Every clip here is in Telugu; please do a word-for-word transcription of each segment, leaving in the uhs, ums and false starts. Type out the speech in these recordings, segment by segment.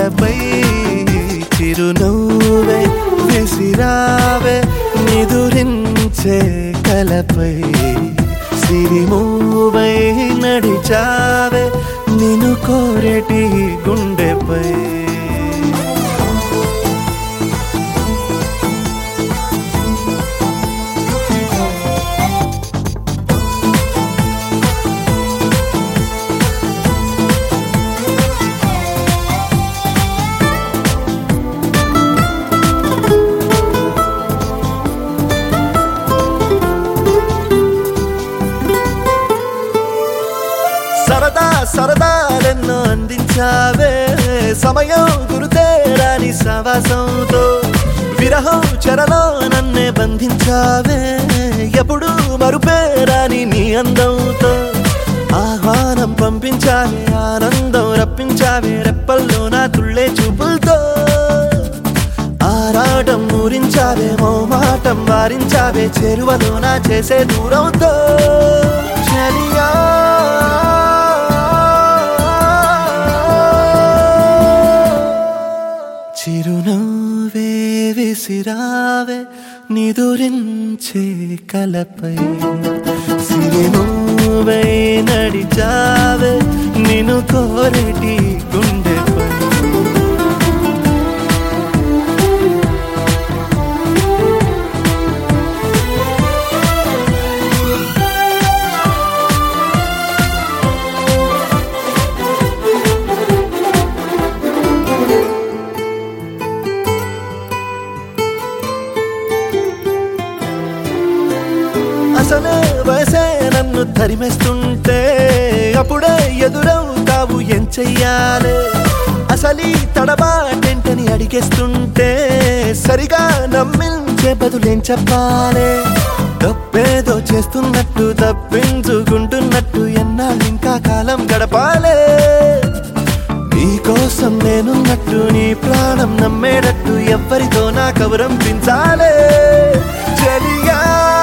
కలపై చిరునవ్వే విసిరావే నిదురించే కలపై సిరిమూవై నడిచావే నిన్ను కోరేటి గుండెపై సరదా సరదాలెన్నో అందించావే సమయం గురుతేరాని సవాసంతో విరహం చెరలో నన్నే బంధించావే ఎప్పుడు మరుపేరాని నీ అందంతో ఆహ్వానం పంపించావే ఆనందం రప్పించావే రెప్పల్లో నా తుళ్ళే చూపులతో ఆరాటం ఊరించావే మోమాటం వారించావే చెరువలో నా చేసే దూరంతో చలియా చిరునవ్వే విసిరావే నిదురించే కలపై సిరిమూవై నడిచావే నిన్ను కోరేటి గుండెపై అసలే వయసే నన్ను తరిమేస్తుంటే అప్పుడే ఎదురవుతావు ఏం చెయ్యాలే అసలీ తడబాటెంటని అడిగేస్తుంటే సరిగా నమ్మించే బదులేం చెప్పాలే తప్పేదో చేస్తున్నట్టు తప్పించుకుంటున్నట్టు ఎన్నాళ్ళు ఇంకా కాలం గడపాలే నీకోసం నేనున్నట్టు నీ ప్రాణం నమ్మేటట్టు ఎవ్వరితో నా కబురం పెంచాలే చలియా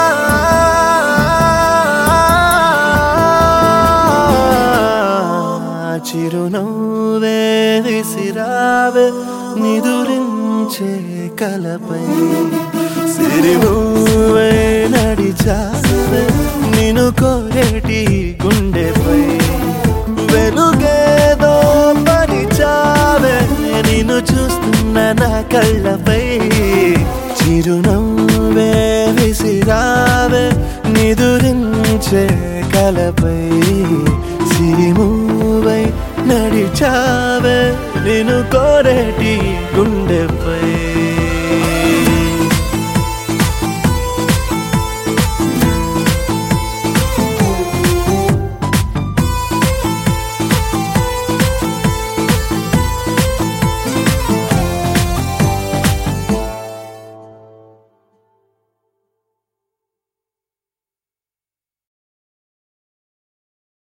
చిరునవ్వే విసిరావే నిదురించే కలపై సిరిమూవై నడిచావే నిన్ను కోరేటి గుండెపై వెలుగేదో పరిచావే నిన్ను చూస్తున్న నా కళ్ళపై చిరునవ్వే విసిరావే నిదురించే కలపై సిరిమూవై నడిచావే నిన్ను కోరేటి గుండెపై